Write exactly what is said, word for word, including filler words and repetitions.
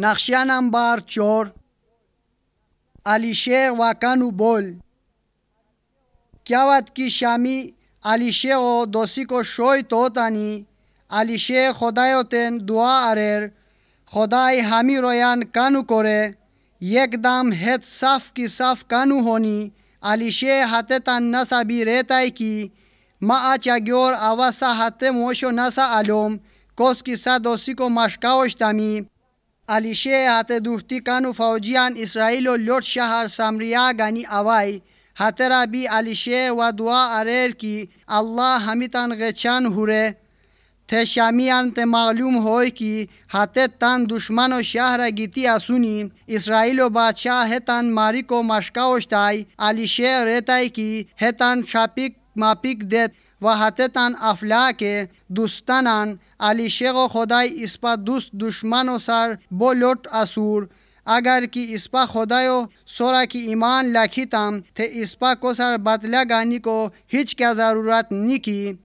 नक्शा नंबर चोर अलीशे वाकानु बोल क्या की शामी अलीशे ओ दोषी को शोय तोतानी अलीशे खुदायोतेन दुआ अरेर खुदाई हामी रोयान कानु कोरे एकदम हेत साफ की साफ कानु होनी अलीशे हाथे तान नसा भी रेताई की मा आचा ग्योर आवासा हाथे मोशो नसा आलोम कोस की सा दोषी को मशकाओशतामी अलीशे हाथे दुफ्ती कानु फौजियान इसराइलो लोट शहर सामरिया गानी आवाई हाथेरा भी अलीशे व दुआ अरेर की अल्लाह हमितान गेचान हुरे थे शामियान ते मालूम होय कि हाथे तान दुश्मनो शहर गीती आसुनी इसराइलो बादशाह है तान मारी को मशकाओशताई अलीशे रेताई की है तान छापिक मापिक देत व हाथे तान अफला के दुस्तानान अलीशे को खुदाई इसपा दुस दुश्मनो सर बो लोट आसूर अगर कि इसपा खुदायो सोरा की ईमान लाखी ताम थे इसपा को सर बदला गानी को हिच क्या ज़रूरत नी की